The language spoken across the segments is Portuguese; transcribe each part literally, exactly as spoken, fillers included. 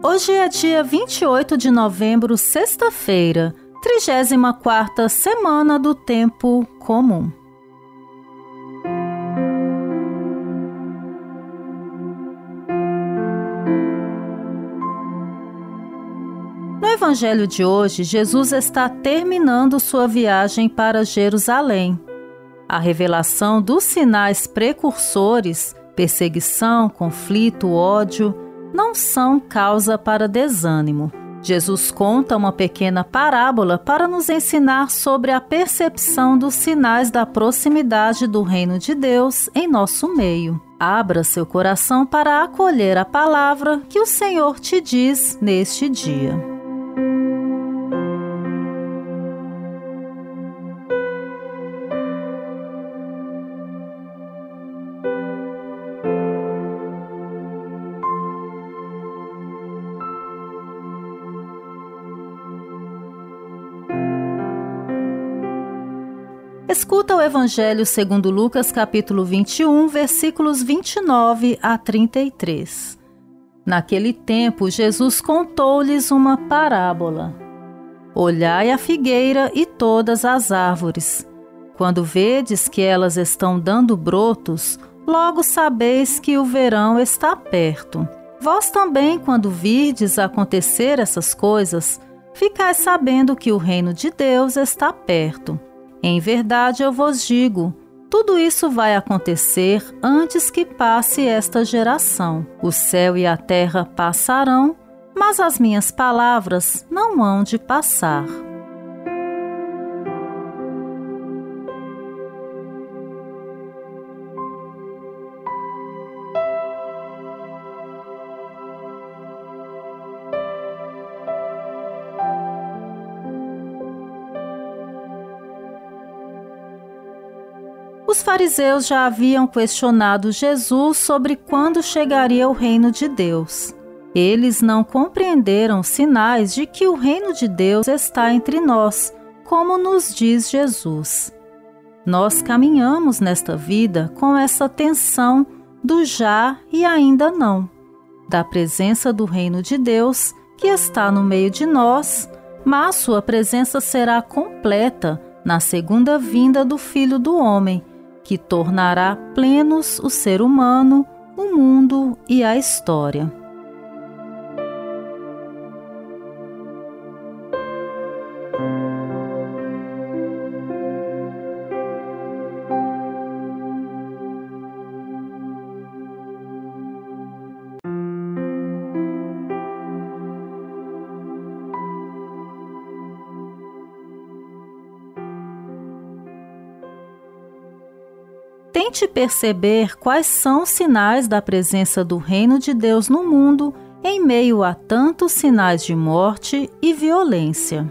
Hoje é dia vinte e oito de novembro, sexta-feira, trigésima quarta semana do Tempo Comum. No Evangelho de hoje, Jesus está terminando sua viagem para Jerusalém. A revelação dos sinais precursores, perseguição, conflito, ódio, não são causa para desânimo. Jesus conta uma pequena parábola para nos ensinar sobre a percepção dos sinais da proximidade do reino de Deus em nosso meio. Abra seu coração para acolher a palavra que o Senhor te diz neste dia. Escuta o Evangelho segundo Lucas, capítulo vinte e um, versículos vinte e nove a trinta e três. Naquele tempo, Jesus contou-lhes uma parábola. Olhai a figueira e todas as árvores. Quando vedes que elas estão dando brotos, logo sabeis que o verão está perto. Vós também, quando virdes acontecer essas coisas, ficais sabendo que o reino de Deus está perto. Em verdade, eu vos digo, tudo isso vai acontecer antes que passe esta geração. O céu e a terra passarão, mas as minhas palavras não hão de passar. Os fariseus já haviam questionado Jesus sobre quando chegaria o reino de Deus. Eles não compreenderam sinais de que o reino de Deus está entre nós, como nos diz Jesus. Nós caminhamos nesta vida com essa tensão do já e ainda não, da presença do reino de Deus que está no meio de nós, mas sua presença será completa na segunda vinda do Filho do Homem, que tornará plenos o ser humano, o mundo e a história. Tente perceber quais são os sinais da presença do reino de Deus no mundo em meio a tantos sinais de morte e violência.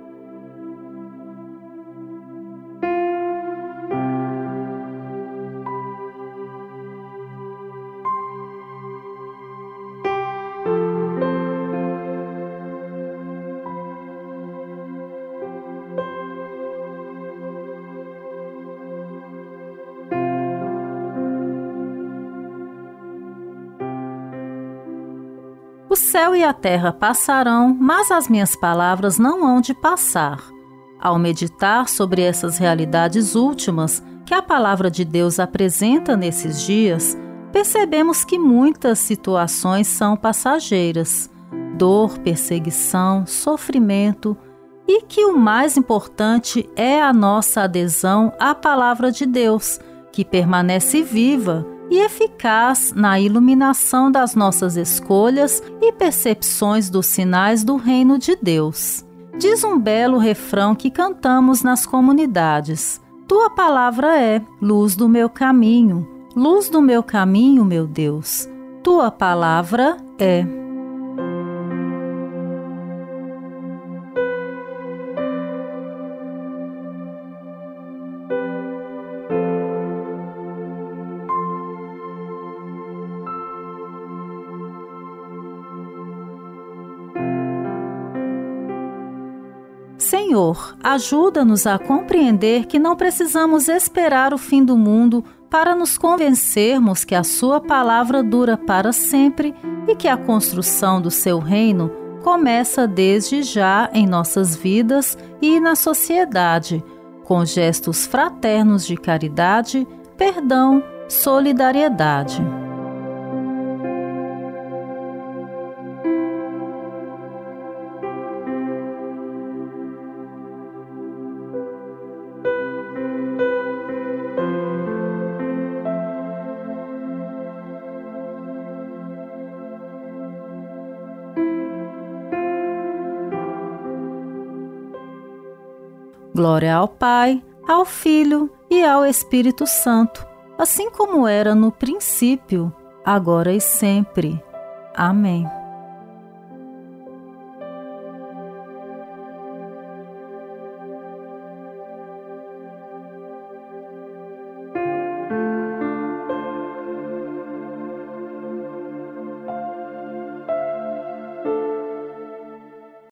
O céu e a terra passarão, mas as minhas palavras não hão de passar. Ao meditar sobre essas realidades últimas que a palavra de Deus apresenta nesses dias, percebemos que muitas situações são passageiras, dor, perseguição, sofrimento, e que o mais importante é a nossa adesão à palavra de Deus, que permanece viva e eficaz na iluminação das nossas escolhas e percepções dos sinais do reino de Deus. Diz um belo refrão que cantamos nas comunidades: Tua palavra é luz do meu caminho, luz do meu caminho, meu Deus. Tua palavra é. Senhor, ajuda-nos a compreender que não precisamos esperar o fim do mundo para nos convencermos que a sua palavra dura para sempre e que a construção do seu reino começa desde já em nossas vidas e na sociedade, com gestos fraternos de caridade, perdão, solidariedade. Glória ao Pai, ao Filho e ao Espírito Santo, assim como era no princípio, agora e sempre. Amém.